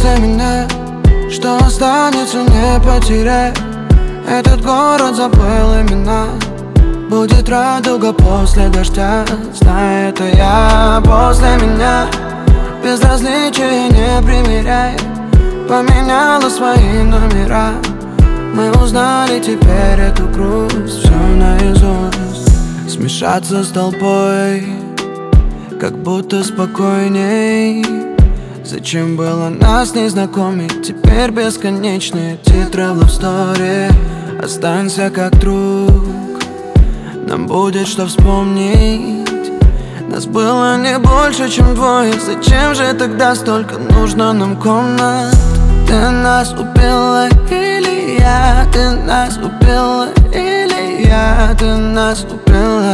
После меня, что останется, не потеряй. Этот город забыл имена. Будет радуга после дождя, знай, это я. После меня безразличие не примеряй. Поменяла свои номера. Мы узнали теперь эту грусть, все наизусть. Смешаться с толпой, как будто спокойней. Зачем было нас не знакомить? Теперь бесконечные титры в love story. Останься как друг, нам будет что вспомнить. Нас было не больше, чем двое. Зачем же тогда столько нужно нам комнат? Ты нас убила или я? Ты нас убила или я? Ты нас убила.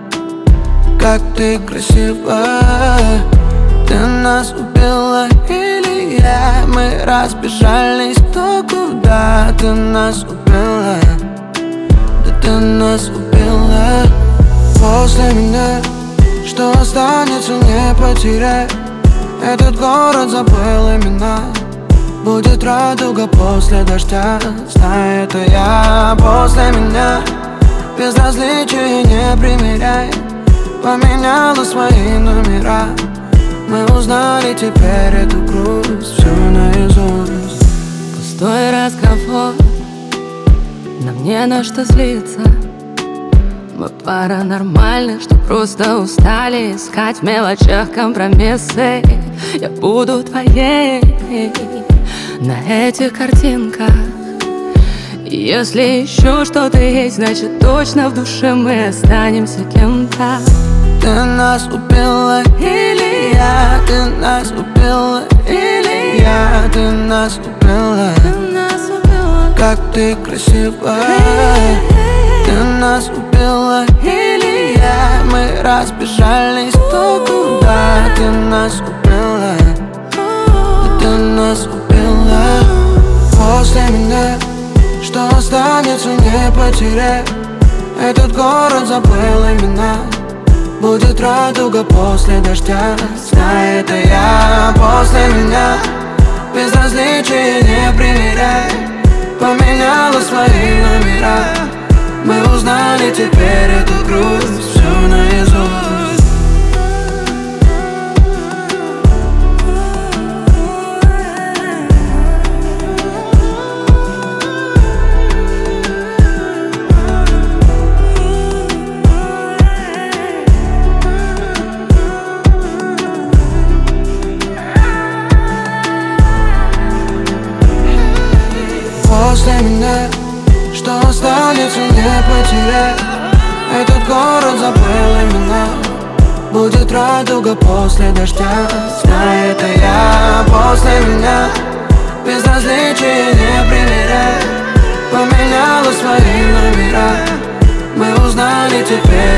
Как ты красива. Ты нас убила или я? Мы разбежались кто куда. Ты нас убила. Да ты нас убила. После меня, что останется, не потеряй. Этот город забыл имена. Будет радуга после дождя, знай, это я. После меня безразличие не примеряй. Поменяла свои номера. Мы узнали теперь эту грусть, все наизусть. Пустой разговор, нам не на что злиться. Мы пара нормальных, что просто устали искать в мелочах компромиссы. Я буду твоей на этих картинках. Если еще что-то есть, значит точно в душе мы останемся кем-то. Ты нас убила или я? Ты нас убила или я? Ты нас убила. Как ты красива. Ты нас убила или я? Мы разбежались кто куда. Ты нас убила. Да ты нас убила. После меня, что останется, не потеряй. Этот город забыл имена. Будет радуга после дождя, знай, это я. После меня безразличие не примеряй. Поменяла свои номера. Мы узнали теперь эту грусть, все наизусть. После меня, что останется, не потеряй. Этот город забыл имена. Будет радуга после дождя, знай, это я. После меня безразличие не примеряй. Поменяла свои номера. Мы узнали теперь